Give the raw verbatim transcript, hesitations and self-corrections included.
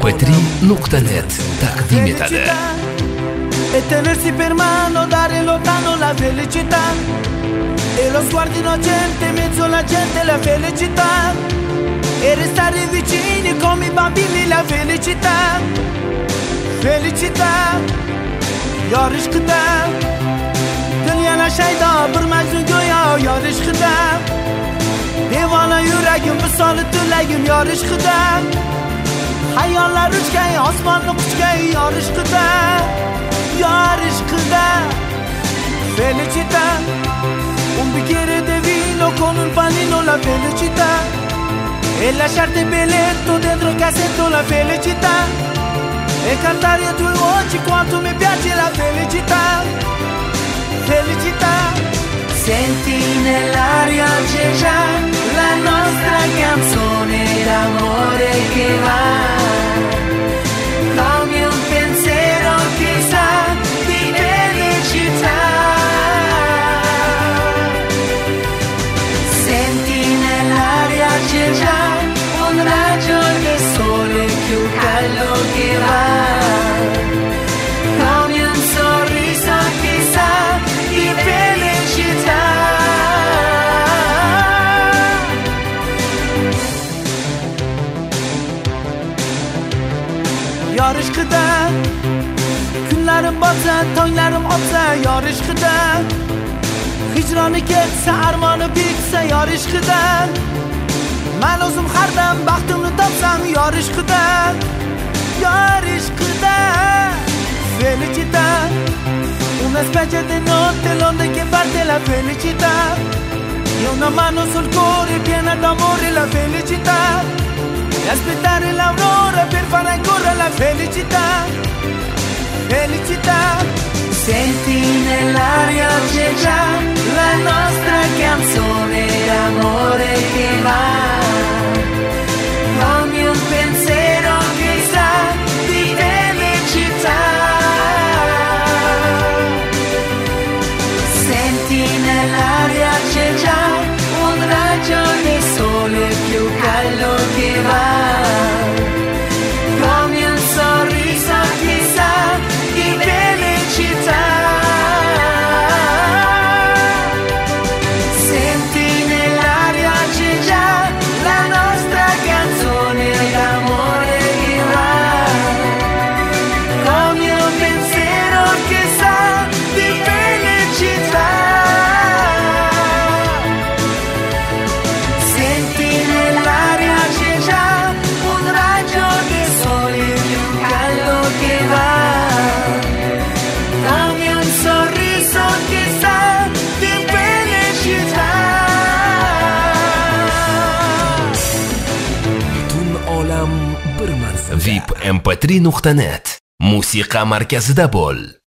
ام پی تری نقطه نت تقدیم etadi. E tenersi per mano, dare lontano la felicità. E lo sguardo innocente in mezzo alla gente, la felicità. E restare vicini come i bambini, la felicità. Felicitá yorishqida dunyoni shaydo bir majnun go'yo yorishqida devona yuragim misoli tilagim yorishqida hayollar uchgan osmonni quchgan yorishqida yorishqida felicità un bicchiere di vino con un panino la felicità e lasciarti belletto dentro il cassetto la felicità e cantare a tue voci quanto mi piace la felicità, felicità. Senti nell'aria c'è già la nostra canzone d'amore che va, come un pensiero che sa di felicità. Senti nell'aria c'è già un raggio di sole più caldo che va. Yorishqida kunlarim botsa tonglarim otsa yorishqida hijroni ketsa armoni bitsa yorishqida men o'zim har dam baxtimni topsam yorishqida yorishqida felicità una specie di notte l'onda che parte la felicità e una mano sul cuore piena d'amore la felicità e aspettare l'aurora per fare ancora la felicità, felicità. Senti nell'aria c'è già la nostra canzone d'amore che va, come un pensiero che sa di felicità. Senti nell'aria c'è già un raggio di sole più caldo che va. vip ام پی تری نقطه نت Musiqa markazida bo'l.